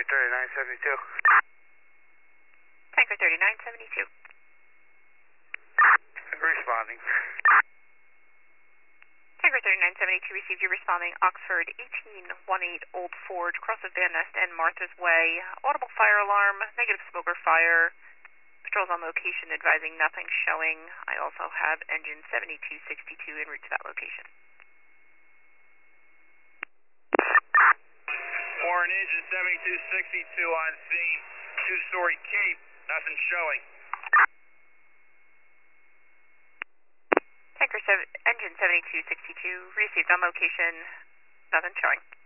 Tanker 3972. Tanker 3972. Responding. Tanker 3972 received you responding Oxford 1818 Old Forge, cross of Van Nest and Martha's Way. Audible fire alarm, negative smoker fire. Patrols on location advising nothing showing. I also have engine 7262 en route to that location. Warren, engine 7262 on scene. Two-story cape, nothing showing. Engine 7262 received on location, nothing showing.